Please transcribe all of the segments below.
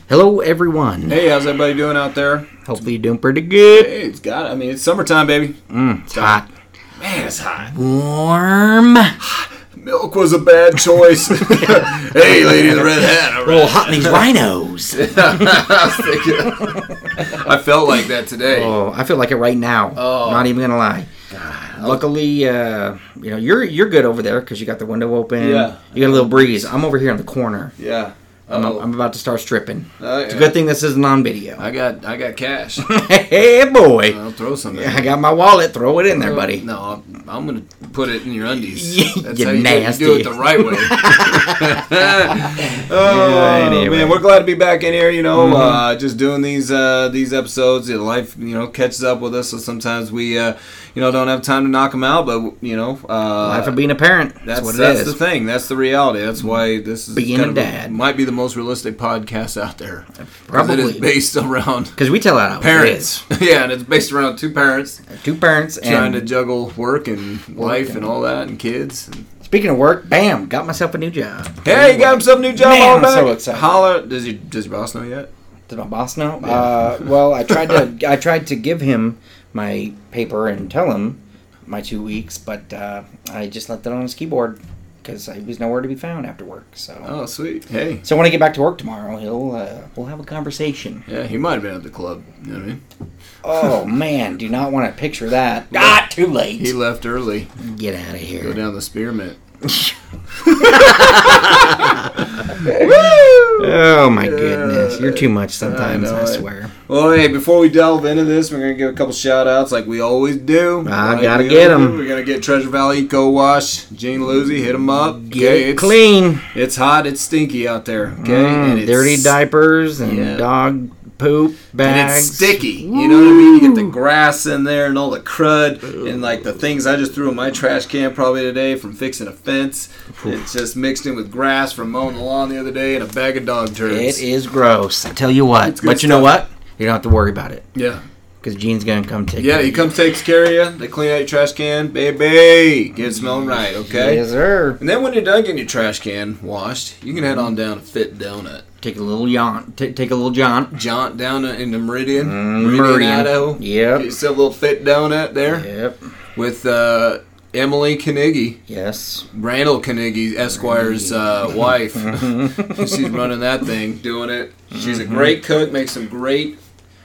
Hello, everyone. Hey, how's everybody doing out there? Hopefully you're doing pretty good. Hey, it's summertime, baby. It's hot. Man, it's hot. Warm. Milk was a bad choice. Hey, lady in the red hat. All A little right. hot in these rhinos. I felt like that today. Oh, I feel like it right now. Oh. Not even gonna lie. Luckily, you're good over there because you got the window open. Yeah. You got a little breeze. I'm over here in the corner. Yeah. I'm about to start stripping. Yeah. It's a good thing this isn't on video. I got cash. Hey, boy. I'll throw some. I got my wallet. Throw it in there, buddy. No, I'm gonna put it in your undies. That's You how you nasty. do it the right way. Anyway. Man, we're glad to be back in here. Just doing these episodes. Life, catches up with us. So sometimes we, don't have time to knock them out. But Life of being a parent. That's what it is. That's the thing. That's the reality. That's why this is Being a dad might be the most realistic podcast out there. Probably. It is based around Because we tell it how parents. it Yeah, and it's based around two parents. is. Two parents. Trying to And juggle work and life and all that and kids. speaking of work, bam, got myself a new job. Hey, you got himself a new job. Man, all I'm back. so excited. Holler. Does your boss know yet? Does my boss know? Well, I tried to give him my paper and tell him my 2 weeks, but I just left it on his keyboard because he was nowhere to be found after work. So, Oh, sweet. Hey. so when I get back to work tomorrow, we'll have a conversation. Yeah, he might have been at the club. You know what I mean? Oh man, do not want to picture that. Ah, too late. He left early. Get out of Go here. down the spearmint. Oh my goodness, you're too much sometimes. I know I it. swear. Well, hey, before we delve into this, we're going to give a couple shout-outs like we always do. I gotta get 'em. We're going to get Treasure Valley Eco Wash. Gene Luzzi, hit him up. Get Okay, it clean. It's hot. It's stinky out there. Okay, and it's Dirty diapers and Yeah. dog poop bags. And it's sticky. You know what I mean? You get the grass in there and all the crud and like the things I just threw in my trash can probably today from fixing a fence. It's just mixed in with grass from mowing the lawn the other day and a bag of dog turds. It is gross. I tell you what. It's good But you know stuff. what? You don't have to worry about it Yeah. because Gene's gonna come take. Yeah, care he of comes takes care of you. They clean out your trash can. Baby. Get it smelling right, you. okay? Yes, sir. And then when you're done getting your trash can washed, you can head on down to Fit Donut. Take a little jaunt. Take a little jaunt. Jaunt down in the Meridian. Meridian. Idaho. Yep. Get yourself a little Fit Donut there Yep. with Emily Carnegie. Yes. Randall Carnegie, Esquire's wife. She's running that thing, doing it. She's a great cook, makes some great,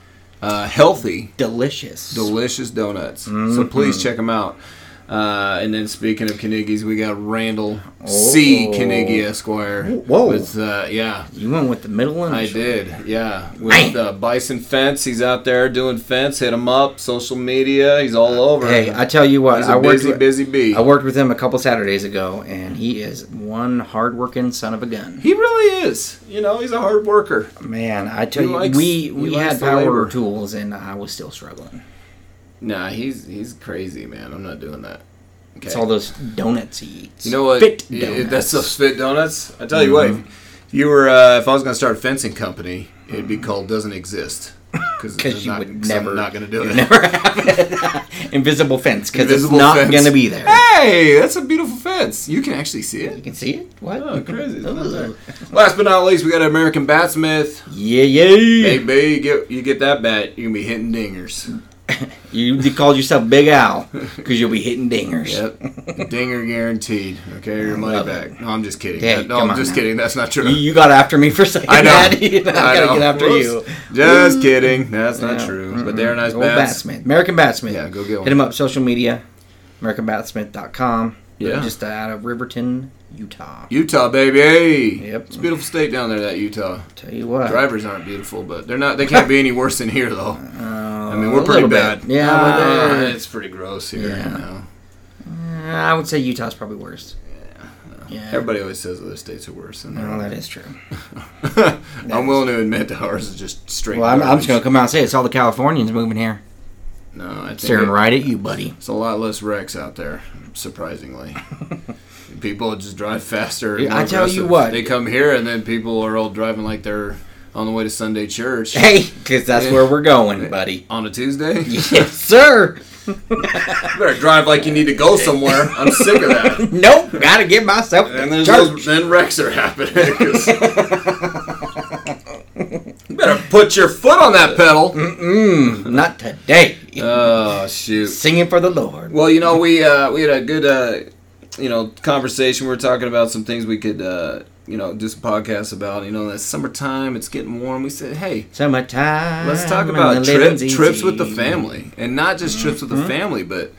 healthy, Delicious. delicious donuts. So please check them out. And then speaking of Carnegie's, we got Randall C. Carnegie Esquire. Whoa. With, yeah. You went with the middle one. I did, yeah. With Bison Fence, he's out there doing fence. Hit him up, social media. He's all over. Hey, I tell you what. He's I a worked busy bee. I worked with him a couple Saturdays ago, and he is one hard-working son of a gun. He really is. He's a hard worker. Man, I tell He you, likes- we he had likes the power labor. tools, and I was still struggling. Nah, he's crazy, man. I'm not doing that. Okay. It's all those donuts he eats. You know what? Fit Yeah, donuts. that's those Fit Donuts. I tell you what, if you were, if I was going to start a fencing company, it'd be called Doesn't Exist. Because you would I'm never. not going to do you'd it. never have it. Invisible fence, because it's Invisible not fence. going to be there. Hey, that's a beautiful fence. You can actually see You it. can see it? What? Oh, crazy. It's not Ugh. there. Last but not least, we got American Batsmith. Yeah, yeah. Hey, babe, you get that bat, you're going to be hitting dingers. You called yourself Big Al because you'll be hitting dingers. Yep. Dinger guaranteed. Okay, your money love back. it. No, I'm just kidding. Hey, No, come I'm on just now. kidding. That's not true. You got after me for saying I know. that. I gotta get after Whoops. you. Just kidding. That's not Yeah. true. But they're nice Old bats. Batsmith. American Batsmith. Yeah, go get one. Hit him up, social media, AmericanBatsmith.com. Yeah. Just out of Riverton, Utah. Utah, baby. Yep. It's a beautiful state down there, that Utah. Tell you what. Drivers aren't beautiful, but they're not. They can't be any worse than here, though. I mean, we're a pretty little bad. bit. Yeah, but it's pretty gross here. Yeah. You know? I would say Utah's probably worse. Yeah. Everybody always says other states are worse than No, that is true. I'm willing to admit that ours is just straight. Well, I'm just garbage. going to come out and say it's all the Californians moving here. No, I think Staring right at you, buddy. it's a lot less wrecks out there, surprisingly. People just drive faster. Yeah, more I tell you aggressive. what. They come here and then people are all driving like they're on the way to Sunday church. Hey, because that's where we're going, buddy. On a Tuesday? Yes, sir. You better drive like you need to go somewhere. I'm sick of that. Nope, gotta get myself And to there's church. then wrecks are happening. 'cause Better put your foot on that pedal. Not today. Oh, shoot. Singing for the Lord. Well, we had a good, conversation. We were talking about some things we could, do some podcasts about. It's summertime. It's getting warm. We said, hey, summertime. let's talk about trips with the family. And not just trips with the family, but,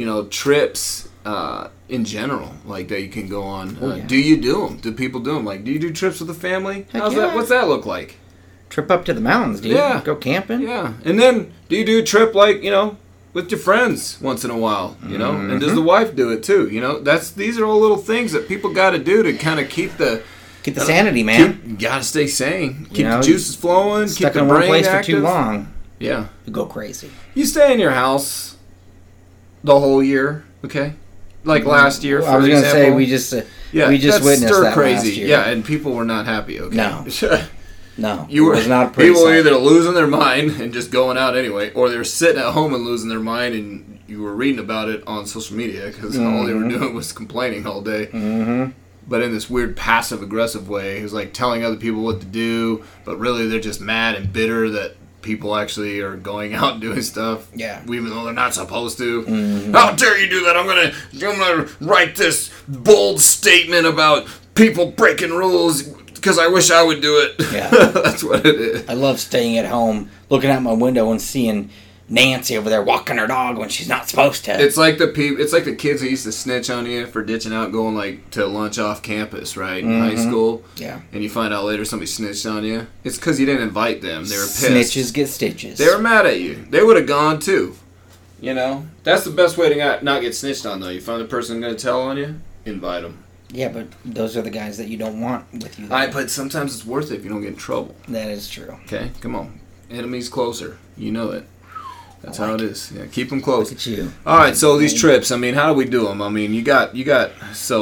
trips in general, like that you can go on. Do you do them? Do people do them? Like, do you do trips with the family? What's that look like? Trip up to the mountains, dude. Yeah. Go camping. Yeah. And then, do you do a trip like, with your friends once in a while, And does the wife do it too? These are all little things that people got to do to kind of keep the sanity, man. You got to stay sane. Keep the juices flowing. Stuck keep the in brain one place active. for too long. Yeah. You go crazy. You stay in your house the whole year, okay? Like last year, for I was going to say, example. we just witnessed that crazy. last year. Yeah, and people were not happy, okay? No. No, it was not a pretty people were sight. either losing their mind and just going out anyway, or they were sitting at home and losing their mind, and you were reading about it on social media because all they were doing was complaining all day. Mm-hmm. But in this weird passive-aggressive way, it was like telling other people what to do, but really they're just mad and bitter that people actually are going out and doing stuff, even though they're not supposed to. Mm-hmm. How dare you do that? I'm gonna write this bold statement about people breaking rules. Because I wish I would do it. Yeah. That's what it is. I love staying at home, looking out my window and seeing Nancy over there walking her dog when she's not supposed to. It's like the kids who used to snitch on you for ditching out, going like to lunch off campus, right? In high school. Yeah. And you find out later somebody snitched on you. It's because you didn't invite them. They were pissed. Snitches get stitches. They were mad at you. They would have gone too. That's the best way to not get snitched on, though. You find the person going to tell on you, invite them. Yeah, but those are the guys that you don't want with you. But sometimes it's worth it if you don't get in trouble. That is true. Okay, come on. Enemies closer. You know it. That's how it is. Yeah, keep them close. Look at you. All right, so these trips, how do we do them? You got to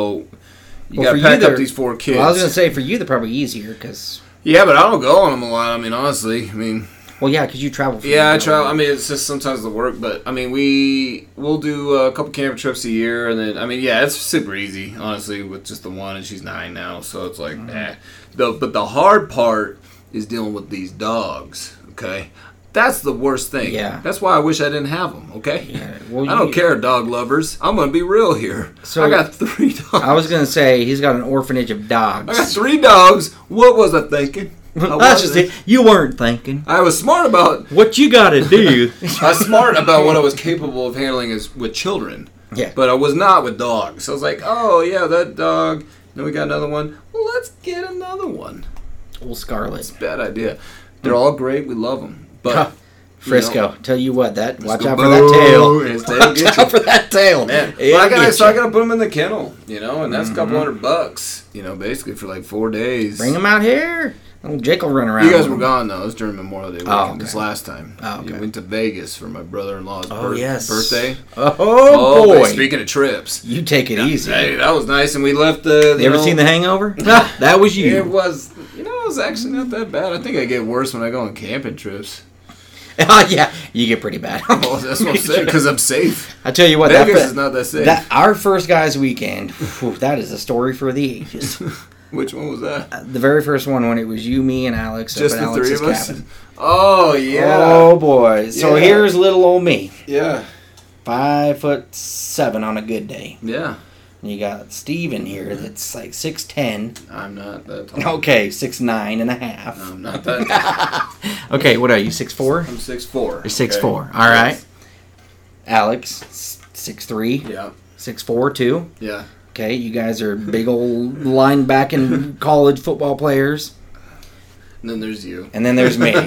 pack up these 4 kids. Well, I was going to say, for you, they're probably easier, because... Yeah, but I don't go on them a lot, honestly. Well, yeah, because you travel. I travel. It's just sometimes the work, but we'll do a couple camper trips a year, and then it's super easy, honestly, with just the one, and she's 9 now, so it's like, But the hard part is dealing with these dogs. Okay, that's the worst thing. Yeah, that's why I wish I didn't have them. Okay, yeah. Well, I don't care, dog lovers. I'm gonna be real here. So I got 3 dogs. I was gonna say he's got an orphanage of dogs. I got 3 dogs. What was I thinking? That's just it. You weren't thinking. I was smart about what you got to do. I was smart about what I was capable of handling with children. Yeah. But I was not with dogs. So I was like, oh, yeah, that dog. Then we got another one. Well, let's get another one. Old Scarlet. It's a bad idea. They're all great. We love them. But Frisco, tell you what, watch out for that tail. Watch out for that tail, man. So I gotta put them in the kennel, and that's a couple $100, basically for like 4 days. Bring them out here. Jake will run around. You guys were gone though. It was during Memorial Day weekend. This last time. Oh, okay. We went to Vegas for my brother-in-law's birthday. Oh boy! Speaking of trips, you take it easy. Hey, that was nice, and we left the. You ever seen The Hangover? That was you. It was. It was actually not that bad. I think I get worse when I go on camping trips. Yeah, you get pretty bad. Well, that's what I'm saying, because I'm safe. I tell you what, Vegas is not that safe. Our first guys' weekend, that is a story for the ages. Which one was that? The very first one, when it was you, me, and Alex. Just up at the 3 Alex's of us? cabin. Oh, yeah. Oh, boy. So here's little old me. Yeah. 5'7" on a good day. Yeah. And you got Steve in here that's like 6'10". I'm not that tall. Okay, 6'9" and a half. I'm not that tall. Okay, what are you, 6'4"? I'm 6'4". You're 6'4". All right. Alex, 6'3". Yeah. 6'4", too. Yeah. Okay, you guys are big old linebacking college football players. And then there's you. And then there's me.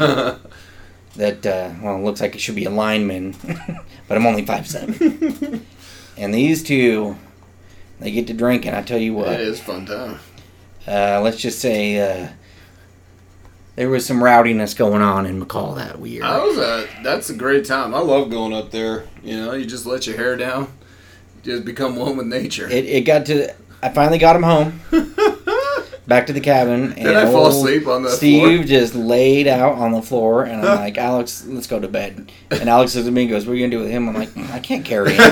Looks like it should be a lineman, but I'm only 5'7". And these two, they get to drinking. I tell you what. It is fun time. Let's just say there was some rowdiness going on in McCall that year. That's a great time. I love going up there. You just let your hair down. Just become one with nature. I finally got him home. Back to the cabin. And I fall asleep on the floor? Steve just laid out on the floor, and I'm like, Alex, let's go to bed. And Alex looks at me and goes, what are you going to do with him? I'm like, I can't carry him.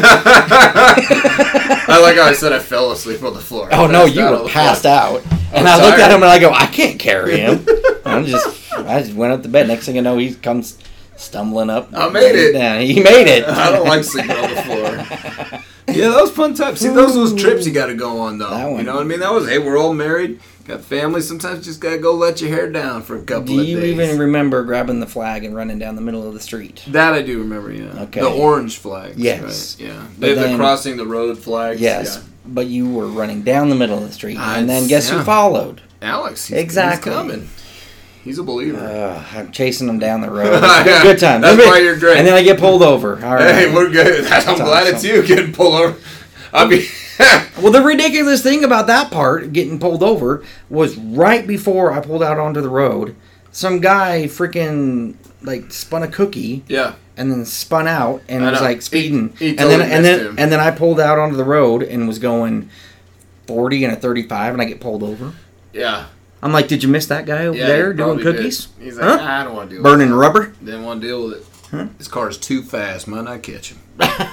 I like how I said I fell asleep on the floor. Oh, no, you were passed out. And I looked at him and I go, I can't carry him. I'm just I just went up to bed. Next thing you know, he comes stumbling up. I made it. Yeah, he made it. I don't like sleeping on the floor. Yeah, that was fun times. See, those trips you got to go on, though. That one. You know what I mean? That was, hey, we're all married, got families. Sometimes you just got to go let your hair down for a couple of days. Do you even remember grabbing the flag and running down the middle of the street? That I do remember, yeah. Okay. The orange flags. Yes. Right? Yeah. But The crossing the road flags. Yes. Yeah. But you were running down the middle of the street. And then guess who followed? Alex. Exactly. He's coming. He's a believer. I'm chasing them down the road. Good time. That's why you're great. And then I get pulled over. All right. Hey, we're good. I'm glad it's you getting pulled over. I mean, well, the ridiculous thing about that part, getting pulled over, was right before I pulled out onto the road. Some guy freaking spun a cookie. Yeah. And then spun out and was speeding. He totally and then I pulled out onto the road and was going 40 and a 35 and I get pulled over. Yeah. I'm like, did you miss that guy over there doing cookies? Did. He's like, I don't want to deal Burning with it. rubber? Didn't want to deal with it. Huh? This car's too fast. Might not catch him.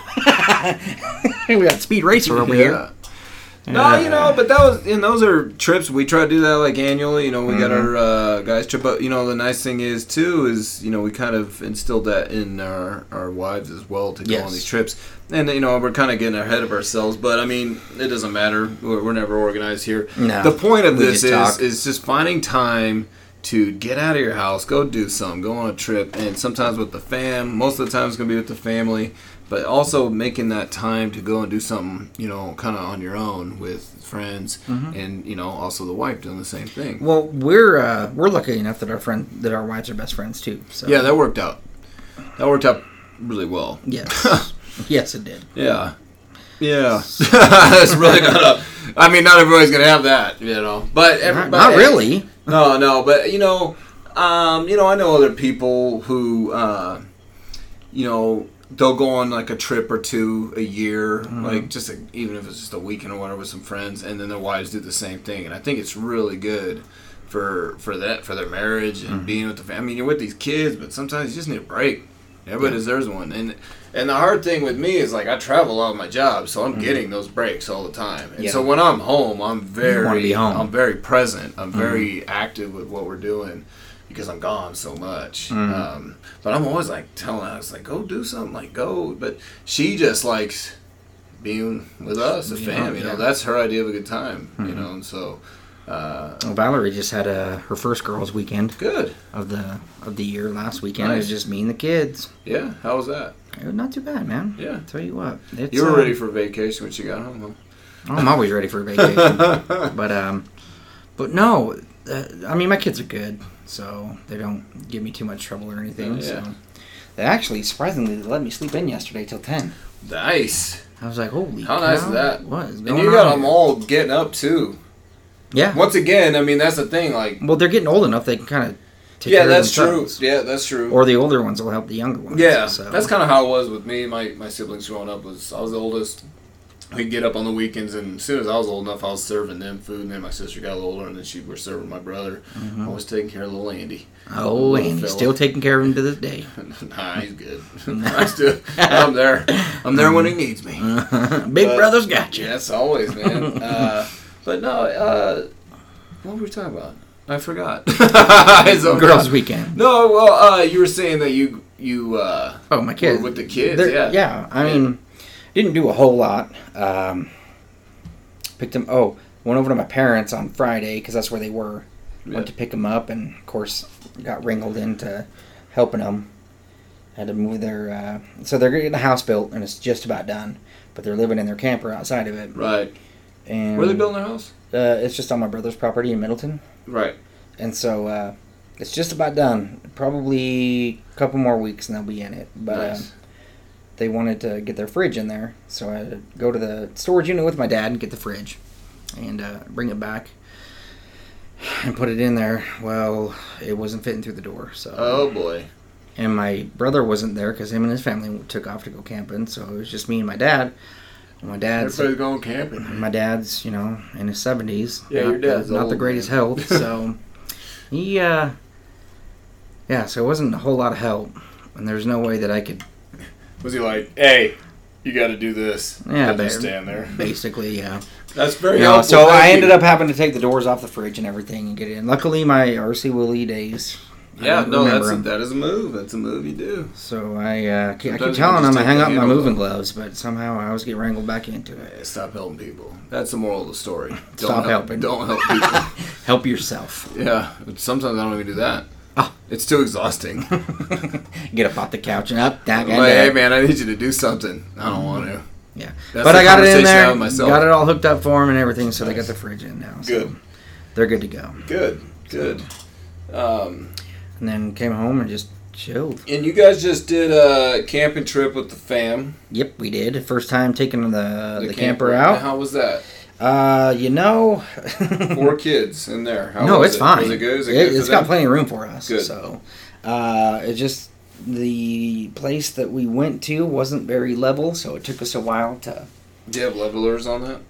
We got Speed Racer over here. No, but that was, and those are trips. We try to do that annually. We got our guys trip. But the nice thing is too is we kind of instilled that in our wives as well to go on these trips. And we're kind of getting ahead of ourselves. But I mean, it doesn't matter. We're never organized here. No, the point of this is just finding time to get out of your house, go do something, go on a trip, and sometimes with the fam. Most of the time it's going to be with the family. But also making that time to go and do something, kind of on your own with friends, and also the wife doing the same thing. Well, we're lucky enough that our wives are best friends too. So. Yeah, that worked out. That worked out really well. Yes, yes, it did. Yeah, that's really gonna. I mean, not everybody's gonna have that, But everybody, not really. No, but I know other people who, they'll go on a trip or two a year, even if it's just a weekend or whatever with some friends, and then their wives do the same thing. And I think it's really good for their marriage and being with the family. I mean, you're with these kids, but sometimes you just need a break. Everybody deserves one. And the hard thing with me is I travel a lot with my job, so I'm getting those breaks all the time. And so when I'm home, I'm very present. I'm very active with what we're doing. Because I'm gone so much. But I'm always telling Alex, go do something, go. But she just likes being with us, the fam. That's her idea of a good time. And so. Valerie just had her first girls' weekend. Good. Of the year last weekend. Nice. It was just me and the kids. Yeah, how was that? It was not too bad, man. Yeah. I'll tell you what. You were ready for vacation when she got home, huh? I'm always ready for a vacation. But no, I mean, my kids are good. So they don't give me too much trouble or anything. Yeah. So they actually, surprisingly, let me sleep in yesterday till 10. Nice. I was like, holy how cow, nice is that? What is going on? And you got them all getting up, too. Yeah. Once again, I mean, that's the thing. Well, they're getting old enough they can kind of take care of themselves. True. Yeah, that's true. Or the older ones will help the younger ones. Yeah, so. That's kind of how it was with me. My siblings growing up I was the oldest. We'd get up on the weekends, and as soon as I was old enough, I was serving them food, and then my sister got a little older, and then she was serving my brother. I was taking care of little Andy. Oh, and he's still taking care of him to this day. Nah, he's good. I'm there. I'm there when he needs me. Big brother's got you. Yes, always, man. But no, what were we talking about? I forgot. Girls' weekend. No, well, you were saying that you my kids. were with the kids, Yeah, I mean... Didn't do a whole lot. Picked them. Went over to my parents on Friday because that's where they were. Went to pick them up, and of course got wrangled into helping them. Had to move their. So they're getting a house built, and it's just about done. But they're living in their camper outside of it. Right. And where are they building their house? It's just on my brother's property in Middleton. Right. And so it's just about done. Probably a couple more weeks, and they'll be in it. But. Nice. They wanted to get their fridge in there, so I had to go to the storage unit with my dad and get the fridge and bring it back and put it in there. Well, it wasn't fitting through the door. So. Oh, boy. And my brother wasn't there because him and his family took off to go camping, so it was just me and my dad. And my dad's... Everybody's going camping. My dad's, in his 70s. Yeah, your dad's not old, the greatest man. health, so... He, so it wasn't a whole lot of help, and there's no way that I could... Was he like, hey, you got to do this? Yeah, just stand there. Basically, yeah. That's very helpful. So I ended up having to take the doors off the fridge and everything and get it in. Luckily, my RC Willie days, Yeah, no, remember 'em. that is a move. That's a move you do. So I keep Sometimes telling you him just I take hang the up my handle moving off. gloves, but somehow I always get wrangled back into it. Hey, stop helping people. That's the moral of the story. Stop helping. Don't help people. Help yourself. Yeah, but sometimes I don't even do that. Ah. It's too exhausting. Get up off the couch and up. Down, I'm like, hey man, I need you to do something. I don't want to. Yeah, That's but the I got it in conversation I have there. with myself. Got it all hooked up for them and everything, so they Nice. got the fridge in now. So Good. they're good to go. Good. And then came home and just chilled. And you guys just did a camping trip with the fam. Yep, we did. First time taking the camper out. How was that? 4 kids in there. How No, was it's it? fine. Was it good? Is it good It's for got them? plenty of room for us. Good. So, it's just the place that we went to wasn't very level, so it took us a while to. Do you have levelers on that?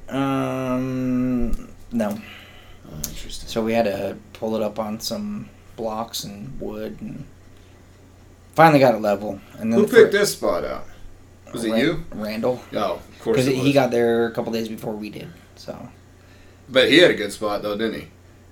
No. Oh, interesting. So we had to pull it up on some blocks and wood, and finally got it level. And then Who picked this spot out? Was it you? Randall? Oh, of course Because it was. he got there a couple days before we did. So. But he had a good spot though, didn't he?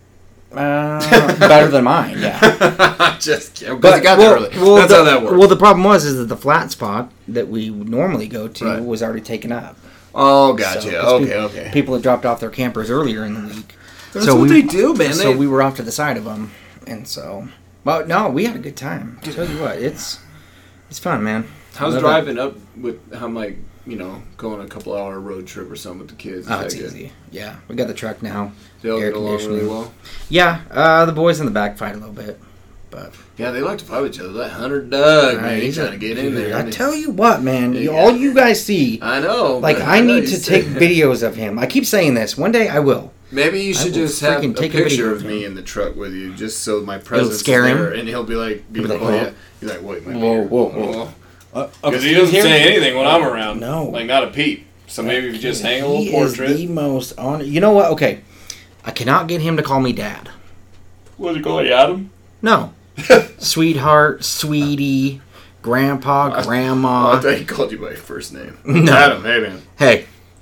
Better than mine, yeah. Just kidding. Because he got there early. That's how that works. Well, the problem was that the flat spot that we normally go to Right. was already taken up. Oh, gotcha. So, 'cause Okay. People had dropped off their campers earlier in the week. That's what they do, man. So we were off to the side of them, and so. But no, we had a good time. I tell you what, it's fun, man. How's Love driving up with how like going a couple hour road trip or something with the kids? Is Oh, that it's good? easy. Yeah, we got the truck now. They all Air get along really conditioning. well. Yeah, the boys in the back fight a little bit, but Yeah, they like to fight with each other. That Hunter Doug, man, he's he's trying to get in there. I isn't he? tell you what, man, Yeah. all you guys see. I know. Like, but I know need you to say- take videos of him. I keep saying this. One day I will. Maybe you I should will just have a freaking take a picture video of of me him. in the truck with you, just so my presence is scare him? there, and he'll be like, He'll be like, oh "Oh." yeah. He's like, wait, Whoa. Because he doesn't say anything when I'm around. No. Like, not a peep. So maybe if you just hang a little He portrait. is the most on. You know what? Okay, I cannot get him to call me dad. What do you call it, Adam? No, sweetheart, sweetie, grandpa, grandma. I thought he called you by your first name. No. Adam, hey man. Hey,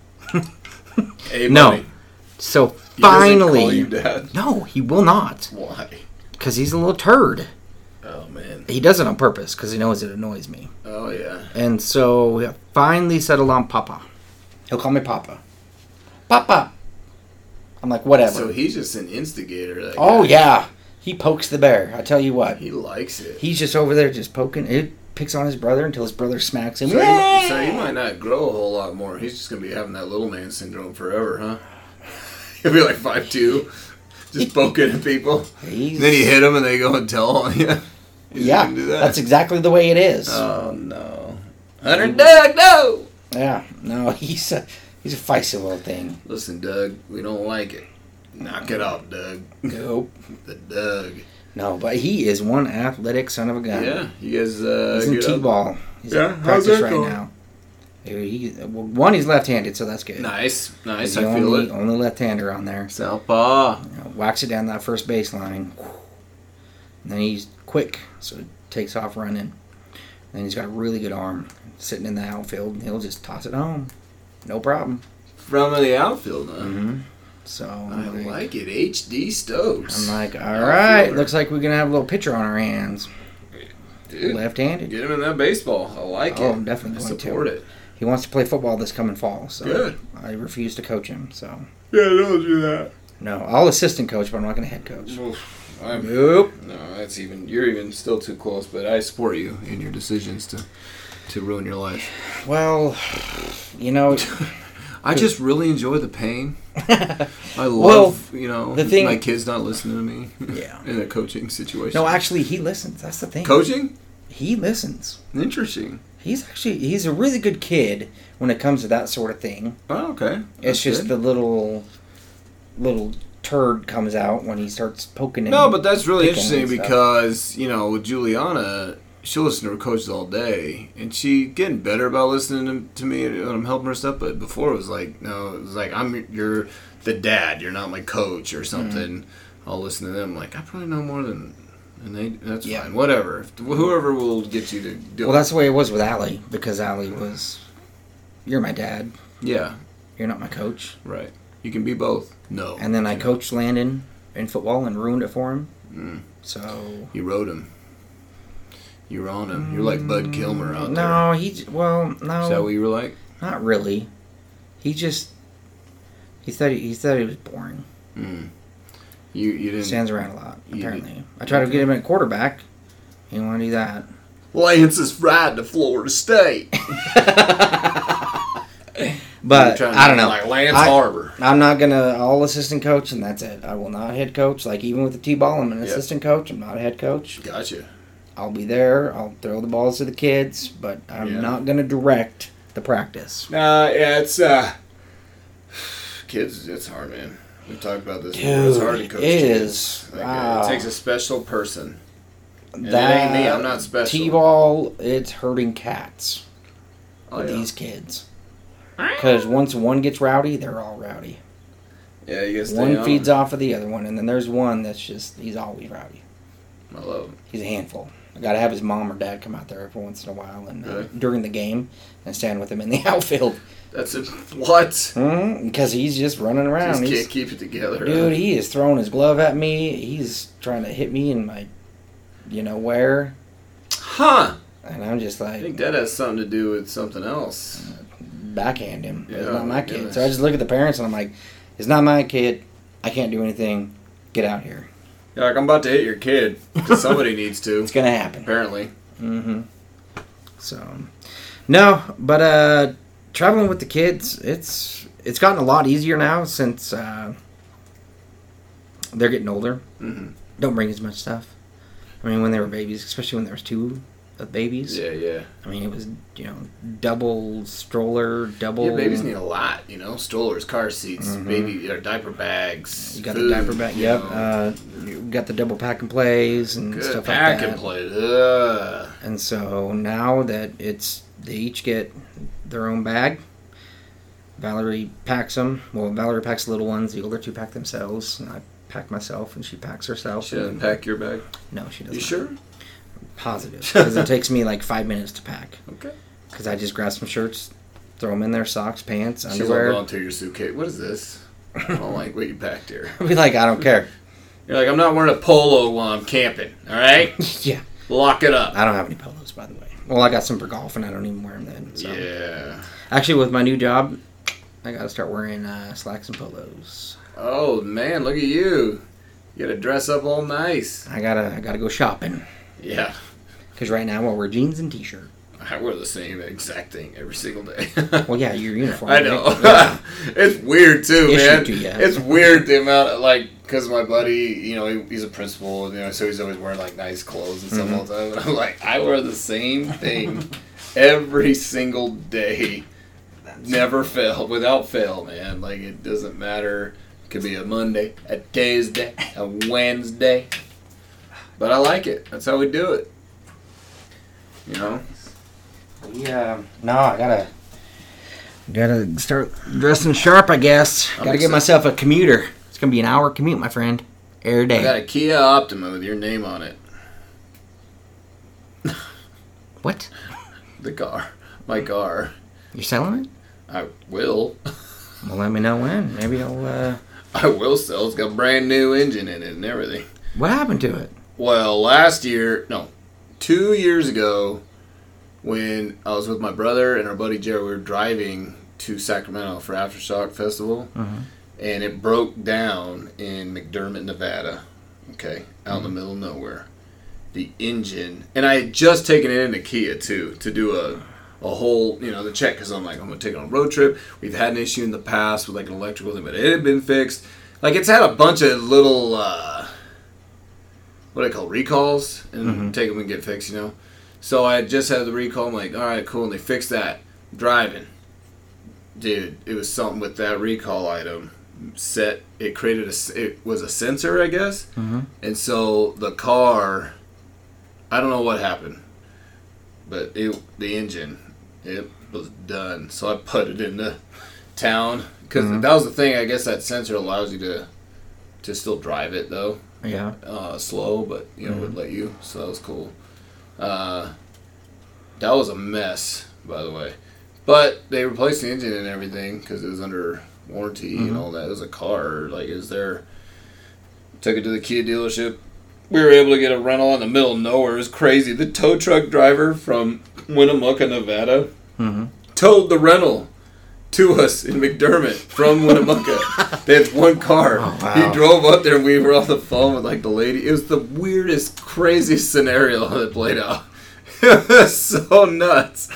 Hey, No. buddy. so He doesn't call finally, you Dad. no, he will not, Why? because he's a little turd. Oh man. He does it on purpose because he knows it annoys me. Oh yeah. And so we have finally settled on Papa. He'll call me Papa. Papa. I'm like, whatever. So he's just an instigator. That Oh guy. yeah, he pokes the bear. I tell you what, He likes it. he's just over there just poking. It picks on his brother until his brother smacks him. So he might not grow a whole lot more. He's just gonna be having that little man syndrome forever, huh? He'll be like 5'2", just poking at people. He's- Then you hit them and they go and tell on you. He's yeah, gonna do that. that's exactly the way it is. Oh no, Hunter Doug, no! Yeah, no, he's a feisty little thing. Listen, Doug, we don't like it. Knock it off, Doug. Nope. The Doug. No, but he is one athletic son of a gun. Yeah, you guys. He's in get up? T-ball. He's Yeah? in How's practice that right going? now. One, he's left-handed, so that's good. Nice. He's I the feel only, it. only left-hander on there. Southpaw. Whacks it down that first baseline. And then he's quick, so it takes off running. Then he's got a really good arm. Sitting in the outfield, and he'll just toss it home. No problem. From the outfield, huh? Mm-hmm. So I like it. HD Stokes. I'm like, all Outfielder. right, looks like we're gonna have a little pitcher on our hands. Dude, Left-handed. get him in that baseball. I like Oh, it. I'm definitely I going to. support it. He wants to play football this coming fall, so Good. I refuse to coach him. So Yeah, don't do that. no, I'll assistant coach, but I'm not going to head coach. Nope. No, that's even. You're even still too close. But I support you in your decisions to ruin your life. Well, you know, I just really enjoy the pain. I Well, love, the thing- my kids not listening to me. Yeah. In a coaching situation. no, actually, he listens. That's the thing. Coaching? He listens. Interesting. He's a really good kid when it comes to that sort of thing. Oh, okay. It's just the little turd comes out when he starts poking. No, but that's really picking interesting and stuff. because, with Juliana, she'll listen to her coaches all day, and she getting better about listening to me when I'm helping her stuff, but before it was like, no, it was like, you're the dad, you're not my coach or something. Mm-hmm. I'll listen to them, like, I probably know more than, and that's Yeah. fine, whatever. Whoever will get you to do Well, it. that's the way it was with Allie, because Allie was, you're my dad, Yeah, you're not my coach. right. You can be both. No. And then I coached Landon in football and ruined it for him. So You rode him. You were on him. You're like Bud Kilmer out there. no, no. Is that what you were like? Not really. He thought he was boring. Mm. You didn't. Stands around a lot. You Apparently, I tried to get him at quarterback. He didn't want to do that. Lance is right to Florida State. But I don't know. Like Lance Harbor. I'm not gonna all assistant coach, and that's it. I will not head coach. Like even with the T-ball, I'm an assistant coach. I'm not a head coach. Gotcha. I'll be there. I'll throw the balls to the kids, but I'm not gonna direct the practice. Yeah, it's kids. It's hard, man. We've talked about this. Dude, it's hard to coach it kids. is. Like, Wow. it takes a special person. And That it ain't me. I'm not special. T-ball, it's hurting cats with these kids. Because once one gets rowdy, they're all rowdy. Yeah, you guys. One feeds off of the other one, and then there's one that's he's always rowdy. I love him. He's a handful. I gotta have his mom or dad come out there every once in a while and during the game and stand with him in the outfield. That's it. What? Because he's just running around. Just can't keep it together. Dude, he is throwing his glove at me. He's trying to hit me in my, where. Huh. And I'm just like. I think that has something to do with something else. Backhand him. Yeah, It's not my kid. goodness. So I just look at the parents and I'm like, it's not my kid. I can't do anything. Get out here. You're like, I'm about to hit your kid. 'Cause somebody needs to. It's going to happen. Apparently. Mm-hmm. So, no, but traveling with the kids, it's gotten a lot easier now since they're getting older. Mm-hmm. Don't bring as much stuff. I mean, when they were babies, especially when there was two babies. Yeah. I mean, it was, double stroller, double... Yeah, babies need a lot, strollers, car seats, baby or diaper bags. You got food, the diaper bag, yep. You got the double pack and plays and Good stuff like pack that. and play. Ugh. And so now that they each get their own bag, Valerie packs them. Well, Valerie packs the little ones. The older two pack themselves. And I pack myself, and she packs herself. She doesn't pack your bag? No, she doesn't. You sure? Positive. Because it takes me like 5 minutes to pack. Okay. Because I just grab some shirts, throw them in there, socks, pants, She'll underwear. go into your suitcase. What is this? I don't like what you packed here. I'll be like, I don't care. You're like, I'm not wearing a polo while I'm camping, all right? Yeah. Lock it up. I don't have any polos, by the way. Well, I got some for golf, and I don't even wear them then. So. Yeah. Actually, with my new job, I got to start wearing slacks and polos. Oh, man, look at you. You got to dress up all nice. I gotta go shopping. Yeah. Because right now I wear jeans and t-shirt. I wear the same exact thing every single day. Well, yeah, your uniform. I know. Right? Yeah. It's weird, too, Issue man. to you. It's weird the amount of, because my buddy, he's a principal, so he's always wearing, nice clothes and stuff all the time. And I'm like, I wear the same thing every single day. Never fail, without fail, man. It doesn't matter. It could be a Monday, a Tuesday, a Wednesday. But I like it. That's how we do it. Yeah. No, I gotta start dressing sharp, I guess. Gotta get myself a commuter. It's gonna be an hour commute, my friend. Every day. I got a Kia Optima with your name on it. What? The car. My car. You're selling it? I will. Well, let me know when. Maybe I'll, I will sell. It's got a brand new engine in it and everything. What happened to it? Well, 2 years ago, when I was with my brother and our buddy Jared, we were driving to Sacramento for Aftershock Festival, and it broke down in McDermott, Nevada, out in the middle of nowhere. The engine, and I had just taken it into Kia, too, to do a whole, the check, because I'm like, I'm going to take it on a road trip. We've had an issue in the past with, an electrical thing, but it had been fixed. It's had a bunch of little, what do I call recalls, and take them and get fixed, So I just had the recall. I'm like, all right, cool. And they fixed that. Driving. Dude, it was something with that recall item. It created it was a sensor, I guess. And so the car, I don't know what happened, but the engine, it was done. So I put it into town. Because that was the thing. I guess that sensor allows you to still drive it, though. Yeah. Slow, but would let you. So that was cool. That was a mess, by the way. But they replaced the engine and everything because it was under warranty and all that. It was a car. Took it to the Kia dealership. we were able to get a rental in the middle of nowhere. It was crazy. The tow truck driver from Winnemucca, Nevada, towed the rental to us in McDermott from Winnemucca. They had one car. Oh, wow. He drove up there, and we were on the phone with like the lady. It was the weirdest, craziest scenario that played out. It was so nuts.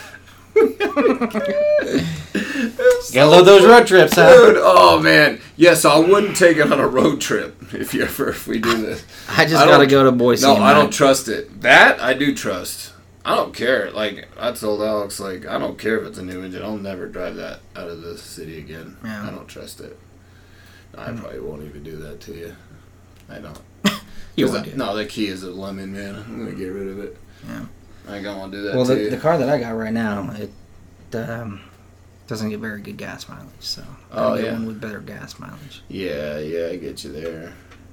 Gotta love those road trips, huh? Dude, oh man. Yes, I wouldn't take it on a road trip if we do this. I just gotta go to Boise. No, I don't trust it. That I do trust. I don't care. Like I told Alex, like I don't care if it's a new engine. I'll never drive that out of the city again. Yeah. I don't trust it. No, I probably won't even do that to you. I don't. You won't do it. No, the key is a lemon, man. I'm gonna get rid of it. Yeah. I ain't gonna do that. Well, to you. the car that I got right now, it doesn't get very good gas mileage, so I'll get one with better gas mileage. Yeah, I get you there.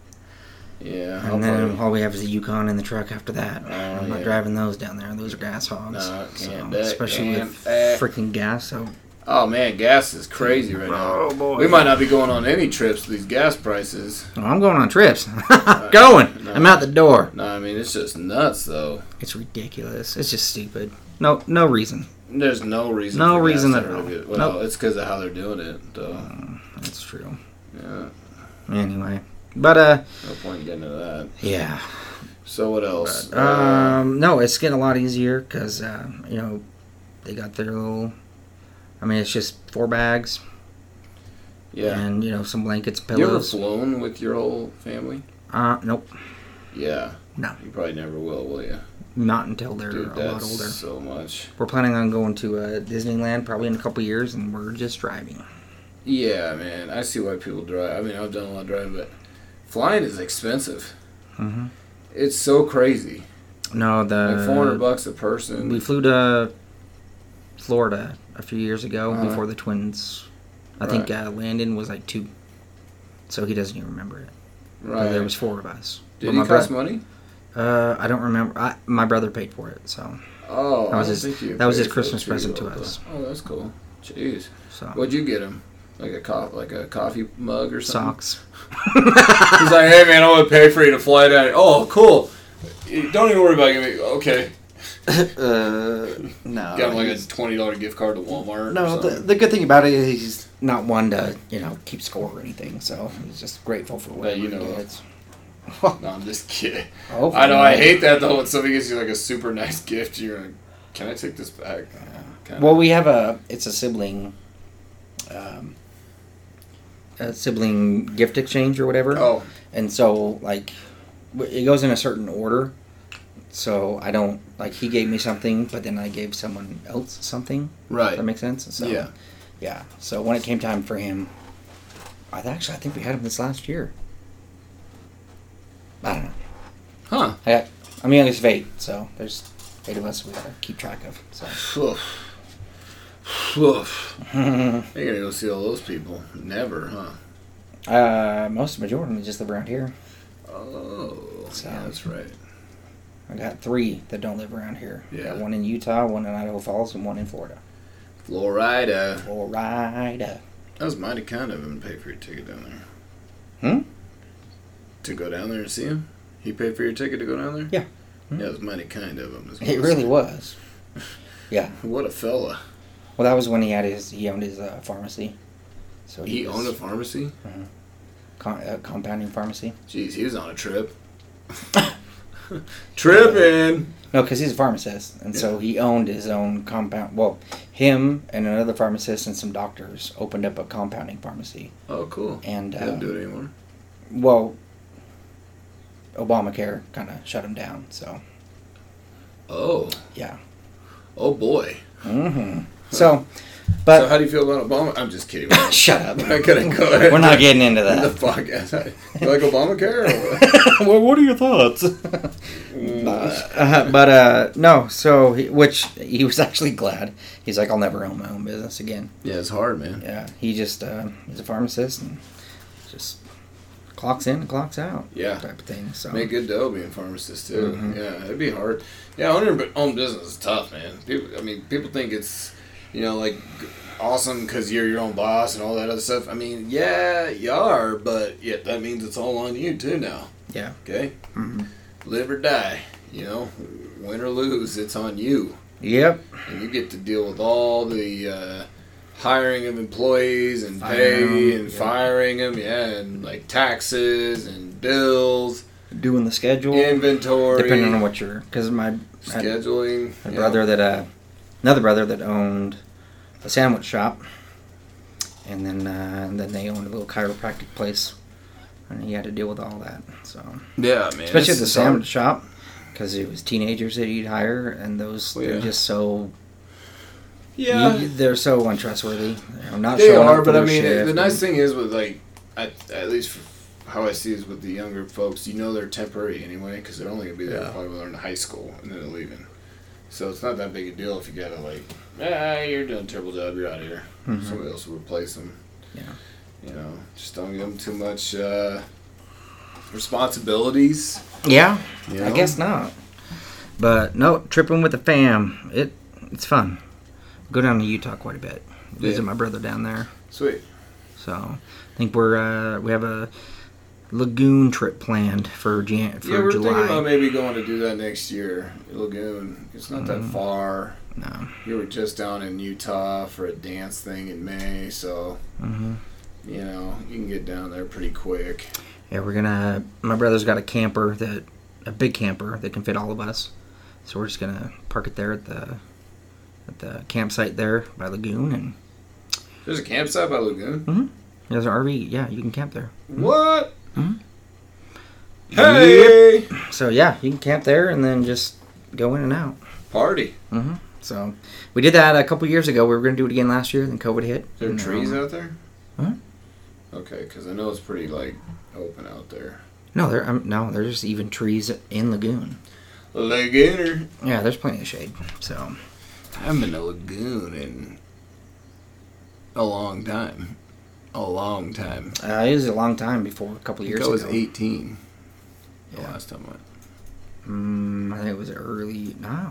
Yeah, And then all we have is a Yukon in the truck after that. I'm not yeah. driving those down there. Those are gas hogs. No, can't especially can't with that. freaking gas. So Oh man, gas is crazy right now. Oh, boy. We might not be going on any trips with these gas prices. well, I'm going on trips. Going. No. I'm out the door. No, I mean it's just nuts though. It's ridiculous. It's just stupid. No reason. There's no reason. No for reason gas at to all. really well, Nope. it's because of how they're doing it. Though. That's true. Yeah, Anyway, but no point in getting into that. yeah. So what else? No, it's getting a lot easier because they got their little. I mean, it's just 4 bags yeah. and some blankets, You ever pillows. flown with your whole family? Nope, Yeah. No. You probably never will you? not until they're Dude, a lot that's older. so much. We're planning on going to Disneyland probably in a couple years, and we're just driving. Yeah, man. I see why people drive. I mean, I've done a lot of driving, but flying is expensive. Mm-hmm. It's so crazy. No, Like $400 a person. We flew to Florida a few years ago Uh-huh. before the twins. I think Landon was like 2, so he doesn't even remember it. But Right. there was 4 of us. Did But he my cost money? I don't remember. My brother paid for it, so Oh, that was I his. don't think you That was paid his for Christmas it, present to though. us. Oh, that's cool. Jeez. So What'd you get him? Like a coffee mug or something? socks. He's like, hey man, I want to pay for you to fly down. Oh, cool. Don't even worry about giving me. Okay. No. Got him like a $20 gift card to Walmart. or No, something. the good thing about it is he's not one to keep score or anything. So he's just grateful for whatever you he know. gets. No, I'm just kidding. Oh, I know. I hate that though. When somebody gives you like a super nice gift, you're like, "Can I take this back?" Kinda. Well, we have it's a sibling gift exchange or whatever. Oh, And so, like, it goes in a certain order. So I don't, like, he gave me something, but then I gave someone else something. right. Does that make sense? So, Yeah. Yeah. So when it came time for him, I think we had him this last year. I don't know. Huh. I'm the youngest of 8, so there's 8 of us we gotta keep track of. So. Oof. Oof. You're gonna go see all those people? Never, huh? Most of the majority just live around here. Oh, So- yeah, that's right. I got 3 that don't live around here. I Yeah. got 1 in Utah, 1 in Idaho Falls, and 1 in Florida. Florida. Florida. That was mighty kind of him to pay for your ticket down there. Hmm? To go down there and see him? He paid for your ticket to go down there? Yeah. Yeah, it was mighty kind of him. is what It I'm really saying. was. Yeah. What a fella. Well, that was when he owned his pharmacy. So He was owned a pharmacy? compounding pharmacy. Jeez, he was on a trip. Tripping! No, because he's a pharmacist, and so he owned his own compound. Well, him and another pharmacist and some doctors opened up a compounding pharmacy. Oh, cool. And He doesn't do it anymore. well, Obamacare kind of shut him down. So Oh. yeah. Oh, boy. Mm-hmm. So, but So how do you feel about Obama? I'm just kidding. shut up. I couldn't go ahead. We're not getting into The that. podcast. You like Obamacare? Or what? Well, what are your thoughts? No. So, which he was actually glad. He's like, I'll never own my own business again. Yeah, it's hard, man. Yeah, he just he's a pharmacist and just clocks in and clocks out. Yeah. Type of thing. So Make good dough being a pharmacist too. Mhm. Yeah, it'd be hard. Yeah, owning your own business is tough, man. People think it's, like awesome because you're your own boss and all that other stuff. I mean, yeah, you are, but yeah, that means it's all on you too now. yeah. Okay. Mm-hmm. live or die. You know, win or lose, it's on you. Yep. And you get to deal with all the hiring of employees and pay and firing them, and like taxes and bills. Doing the schedule. Inventory. Depending on what you're... Because scheduling. My brother that... another brother that owned a sandwich shop. And then they owned a little chiropractic place. And he had to deal with all that. So yeah, man. Especially at the sandwich shop. Because it was teenagers that he'd hire, and they're just so... Yeah. They're so untrustworthy. Not they showing are, up for but I their mean, shift the nice thing is with, like, at least how I see is with the younger folks, you know they're temporary anyway, because they're only going to be there probably when they're in high school, and then they're leaving. So it's not that big a deal if you got to, like, you're doing a terrible job, you're out of here. Mm-hmm. Somebody else will replace them. Yeah. You know, just don't give them too much responsibilities. Yeah, you know? I guess not. But no, tripping with the fam, it's fun. Go down to Utah quite a bit. Visit my brother down there. Sweet. So I think we have a lagoon trip planned for July. We're thinking about maybe going to do that next year. Lagoon. It's not that far. No. You were just down in Utah for a dance thing in May, so you know you can get down there pretty quick. Yeah, my brother's got a big camper that can fit all of us. So we're just gonna park it there at the campsite there by Lagoon, and there's a campsite by Lagoon. Mm-hmm. There's an RV. Yeah, you can camp there. What? Mm-hmm. Hey. Yep. So yeah, you can camp there and then just go in and out. Party. Mm-hmm. So we did that a couple years ago. We were gonna do it again last year, then COVID hit. Are there trees out there? Huh? Okay, because I know it's pretty like open out there. No, there's even trees in Lagoon. Lagooner. Yeah, there's plenty of shade. So I haven't been to Lagoon in a long time. It was a long time before, a couple of years ago. I was 18 the last time I went. I think it was early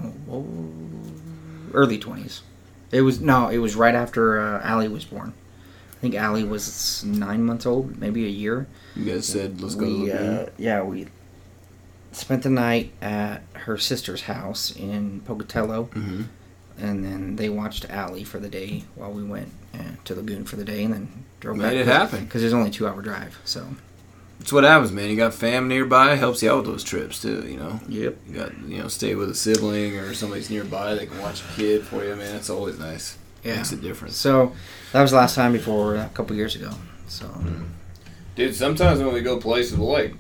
20s. It was right after Allie was born. I think Allie was 9 months old, maybe a year. You guys said, let's go to Lagoon? We spent the night at her sister's house in Pocatello. Mm-hmm. And then they watched Allie for the day while we went to Lagoon for the day, and then drove back. Made it happen. Because there's only a 2-hour drive, so... That's what happens, man. You got fam nearby, helps you out with those trips, too, you know? Yep. You got, stay with a sibling or somebody's nearby that can watch a kid for you, man. It's always nice. Yeah. Makes a difference. So, that was the last time before a couple years ago, so... Dude, sometimes when we go places, we'll, like,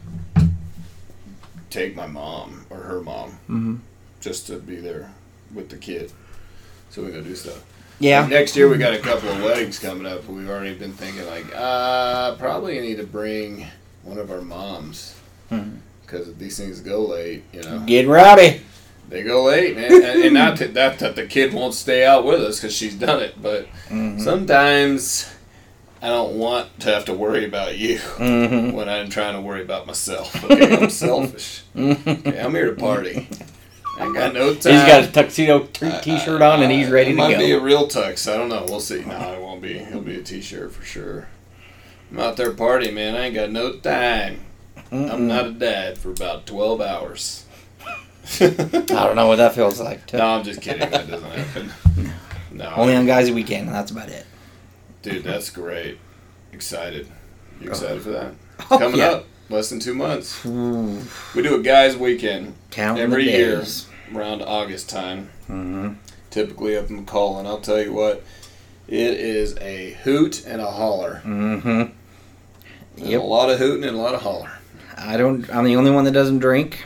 take my mom or her mom just to be there with the kid. So we go do stuff. Yeah. Like next year we got a couple of weddings coming up. We've already been thinking like, probably need to bring one of our moms because these things go late. You know, get rowdy. They go late, man, and not that the kid won't stay out with us because she's done it, but sometimes I don't want to have to worry about you when I'm trying to worry about myself. Okay, I'm selfish. Okay, I'm here to party. I got no time. He's got a tuxedo t-shirt on and he's ready to go. It might be a real tux. I don't know. We'll see. No, it won't be. He'll be a t-shirt for sure. I'm out there partying, man. I ain't got no time. I'm not a dad for about 12 hours. I don't know what that feels like. No, I'm just kidding. That doesn't happen. No. Only on Guys Weekend, and that's about it. Dude, that's great. Excited. You excited for that? It's coming up. Less than 2 months. Ooh. We do a Guys Weekend every year days. around August time. Typically up in McCall, I'll tell you what, it is a hoot and a holler. Yep. A lot of hooting and a lot of holler. I'm the only one that doesn't drink,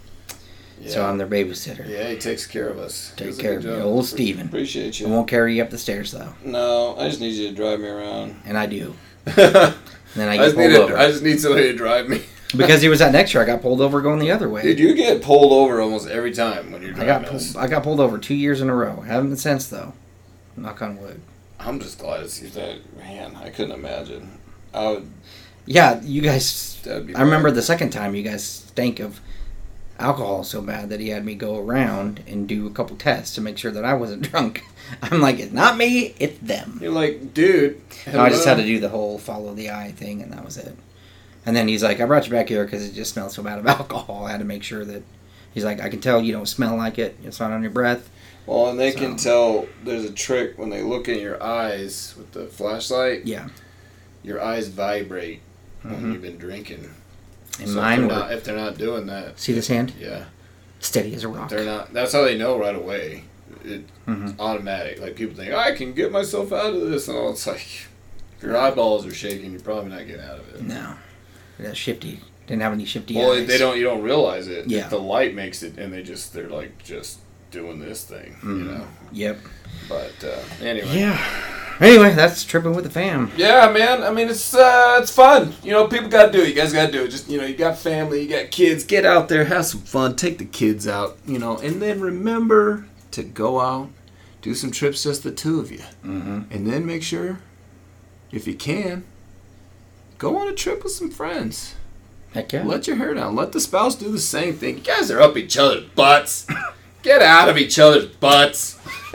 so I'm their babysitter. Yeah, he takes care of us. Take care of me, old Steven. Appreciate you. I won't carry you up the stairs though. No, I just need you to drive me around. And I do. Then I get pulled over. I just need somebody to drive me. Because he was that next year, I got pulled over going the other way. Dude, you get pulled over almost every time when you're driving us. I got pulled over 2 years in a row. Haven't since though. Knock on wood. I'm just glad to see that. Man, I couldn't imagine. Yeah, you guys. That'd be I remember the second time you guys stank of alcohol so bad that he had me go around and do a couple tests to make sure that I wasn't drunk. I'm like, it's not me, it's them. You're like, dude. No, I just had to do the whole follow the eye thing, and that was it. And then he's like, I brought you back here because it just smells so bad of alcohol. I had to make sure that, he's like, I can tell you don't smell like it. It's not on your breath. Well, and they can tell, there's a trick when they look in your eyes with the flashlight. Yeah. Your eyes vibrate when you've been drinking. And mine if they're not doing that. See this hand? Yeah. Steady as a rock. They're not. That's how they know right away. It's automatic. Like, people think, I can get myself out of this. And all, it's like, if your eyeballs are shaking, you're probably not getting out of it. No. That's shifty. Didn't have any shifty Well, eyes. you don't realize it. Yeah. The light makes it, and they're like just doing this thing, you know. Yep. But anyway. Yeah. Anyway, that's tripping with the fam. Yeah, man. I mean, it's fun. You know, people got to do it. You guys got to do it. Just, you know, you got family, you got kids. Get out there, have some fun. Take the kids out, you know, and then remember to go out, do some trips, just the two of you, and then make sure, if you can, go on a trip with some friends. Heck yeah. Let your hair down. Let the spouse do the same thing. You guys are up each other's butts. Get out of each other's butts.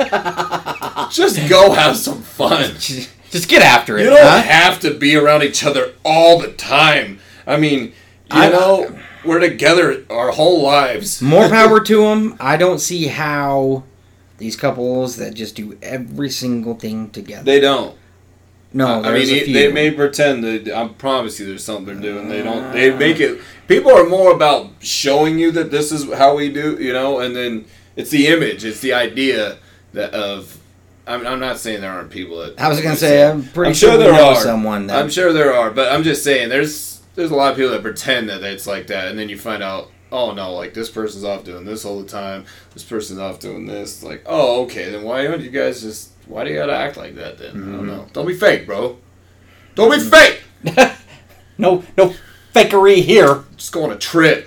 Just go have some fun. Just get after it. You don't have to be around each other all the time. I mean, you know, we're together our whole lives. More power to them. I don't see how these couples that just do every single thing together. They don't. No, I mean, a few. they may pretend that. I promise you, there's something they're doing. They don't. They make it. People are more about showing you that this is how we do, you know, and then it's the image, it's the idea that of. I mean, I'm not saying there aren't people that. I was gonna say, I'm pretty sure sure there know are. someone that. I'm sure there are, but I'm just saying there's a lot of people that pretend that it's like that, and then you find out, oh no, like this person's off doing this all the time. This person's off doing this. Like, oh, okay, then why don't you guys just? Why do you gotta act like that then? I don't know. Don't be fake, bro. Don't be fake! no fakery here. Just go on a trip.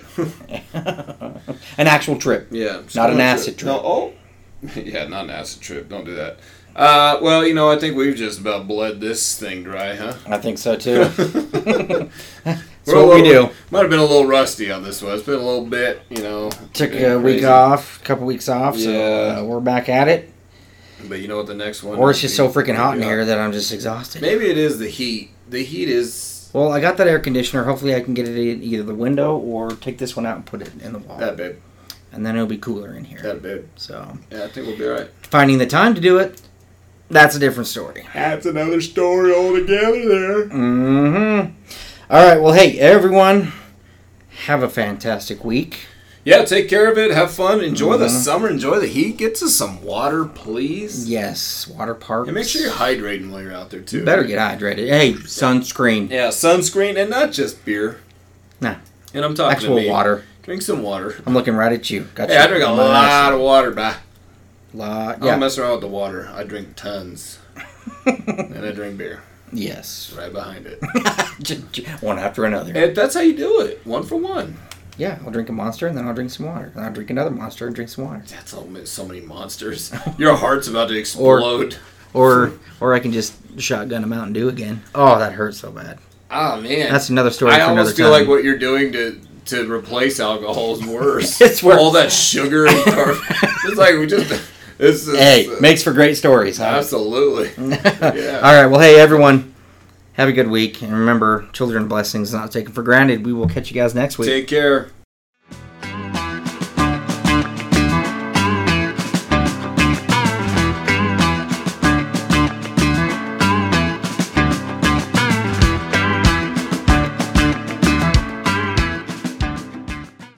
An actual trip. Yeah. Not an acid trip. No, oh. Yeah, not an acid trip. Don't do that. Well, you know, I think we've just about bled this thing dry, huh? I think so, too. That's what we do. Might have been a little rusty on this one. It's been a little bit, you know. Took a week off, a couple weeks off, so we're back at it. But you know what the next one Or it's just so freaking hot in here that I'm just exhausted. Maybe it is the heat. The heat is... Well, I got that air conditioner. Hopefully I can get it in either the window or take this one out and put it in the wall. That babe. And then it'll be cooler in here. That babe. So... Yeah, I think we'll be alright. Finding the time to do it, that's a different story. That's another story altogether there. Mm-hmm. Alright, well, hey, everyone, have a fantastic week. Yeah, take care of it. Have fun. Enjoy the summer. Enjoy the heat. Get to some water, please. Yes, water parks. And make sure you're hydrating while you're out there, too. You better get hydrated. Hey, sunscreen. Yeah, sunscreen and not just beer. Nah. And I'm talking actual to me. Water. Drink some water. I'm looking right at you. Got Hey, I drink a lot of water, bye. I don't mess around with the water. I drink tons. And I drink beer. Yes. Right behind it. One after another. And that's how you do it. One for one. Yeah, I'll drink a Monster, and then I'll drink some water. And I'll drink another Monster and drink some water. That's so many monsters. Your heart's about to explode. Or I can just shotgun a Mountain Dew again. Oh, that hurts so bad. Oh, man. That's another story for another time. I almost feel like what you're doing to replace alcohol is worse. It's worse. All that sugar and it's like we just... makes for great stories, huh? Absolutely. Yeah. All right, well, hey, everyone. Have a good week. And remember, children's blessings not taken for granted. We will catch you guys next week. Take care.